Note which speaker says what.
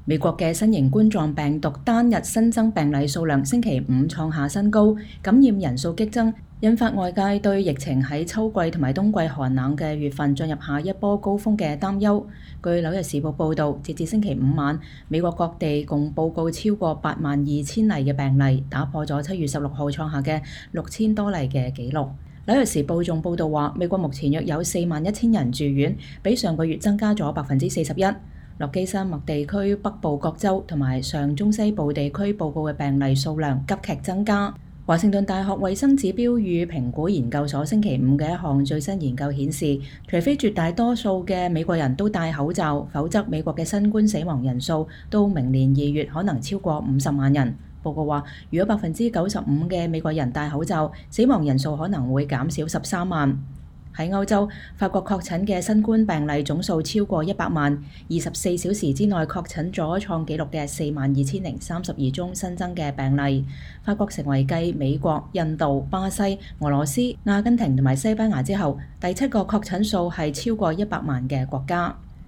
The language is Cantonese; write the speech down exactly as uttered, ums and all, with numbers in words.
Speaker 1: 美國嘅新型冠狀病毒單日新增病例數量星期五創下新高，感染人數激增，引發外界對疫情喺秋季同埋冬季寒冷嘅月份進入下一波高峰嘅擔憂。據紐約時報報導，截至星期五晚，美國各地共報告超過八萬二千例嘅病例，打破咗七月十六號創下嘅六千多例嘅紀錄。紐約時報仲報導話，美國目前約有四萬一千人住院，比上個月增加咗百分之四十一。落基山脈地區北部各州同埋上中西部地區報告嘅病例數量急劇增加。華盛頓大學衛生指標與評估研究所星期五嘅一項最新研究顯示，除非絕大多數嘅美國人都戴口罩，否則美國嘅新冠死亡人數到明年二月可能超過五十萬人。報告話，如果百分之九十五嘅美國人戴口罩，死亡人數可能會減少十三萬。喺歐洲，法國確診嘅新冠病例總數超過一百萬，二十四小時之內確診咗創紀錄嘅四萬二千零三十二宗新增嘅病例。法國成為繼美國、印度、巴西、俄羅斯、阿根廷同埋西班牙之後，第七個確診數係超過一百萬嘅國家。